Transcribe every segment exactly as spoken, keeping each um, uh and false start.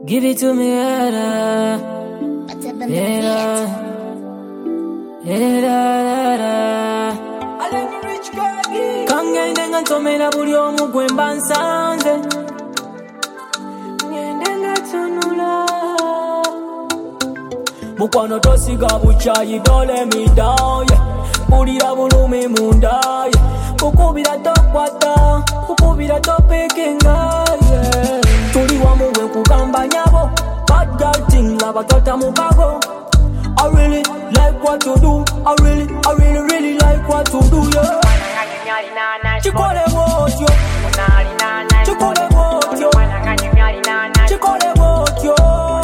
Give it to me, yeah, yeah, yeah. Kangende nga ntomera buli omu gwe mba nsanze, ngende nga tunula. Mukwano tosiga buchayi, don't let me down, yeah. Pulira bulumi munda, yeah. Kukubira tokwata, kukubira topekenga, yeah. Tuli wamu we kugamba nyabo, bad girl thing lava tota mukago. I really like what you do, I really, I really, really like what you do, yeah. Chikole wotyo, chikole wotyo, chikole wotyo,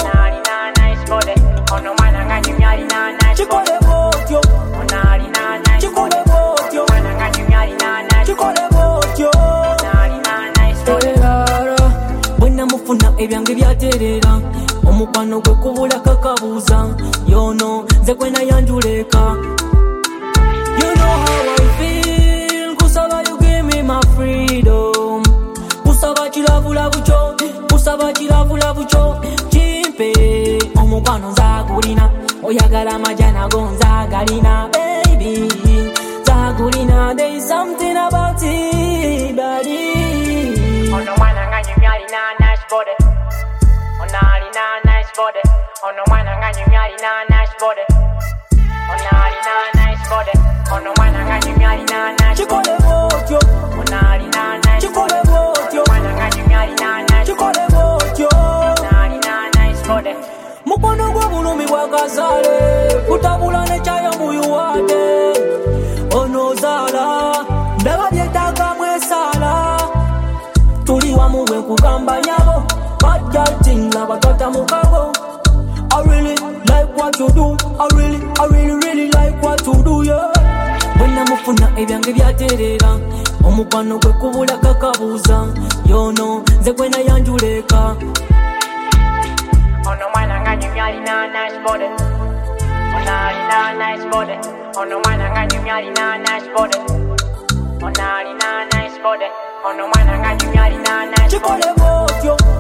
chikole wotyo, chikole wotyo, chikole wotyo. Bwena mufuna ebyange byaterera, omukwano gwe kubula kakabuuza, yono nze gwena yanjuleka. You know how I feel, kusaba you give me my freedom. Kusaba chilavula bucho, kusaba chilavula bucho. Chimpe, omukwano nzagulina, oyagala majana go nzagalina. Baby, nzagulina, there is something about it, buddy. Ono mwana nga nyumyali na nice body, onali na nice body. Ono mwana nga nyumyali na nice body, onali na nice body. Ono mwana nga nyumyali na nice Chikole wotyo, onali na nice chikole wotyo, mwana nga nyumyali na nice chikole wotyo. onali na nice body. Mukwano gwa bulumi bwa kasale, kutabula ne chaya muyuwate. Ono zala, ndaba byetaaga mwesala. Tuli wamu we kugamba nyabo, bad girl thing lava tota mukago. I really like what you do, I really, I really, really like what you do, yeah. Bwena mufuna ebyange byaterera, omukwano gwe kubula kakabuuza, yono nze gwena yanjuleka. Ono mwana nga nyumyali na nice body, onali na nice body. Ono mwana nga nyumyali na nice body, onali na nice body. Ono mwana nga nyumyali na nice Chikole wotyo,